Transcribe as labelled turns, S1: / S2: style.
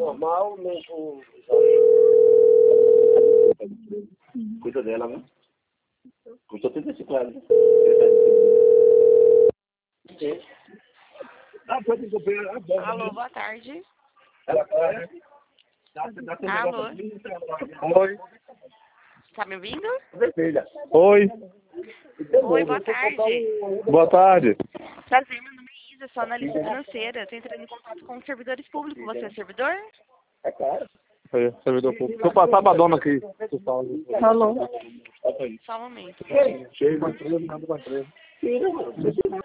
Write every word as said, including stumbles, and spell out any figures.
S1: normal, mesmo. Cuida dela, né? Custou trinta e cinco reais.
S2: Alô, boa tarde.
S1: Alô?
S3: Oi.
S2: Tá me ouvindo?
S3: Oi.
S2: Oi, boa tarde.
S3: Boa tarde.
S2: Prazer, meu nome é Isa, sou analista financeira. Estou entrando em contato com os servidores públicos. Você é servidor?
S3: Oi, servidor público. Deixa eu passar pra dona aqui.
S2: Alô? Só um momento.
S3: Cheio,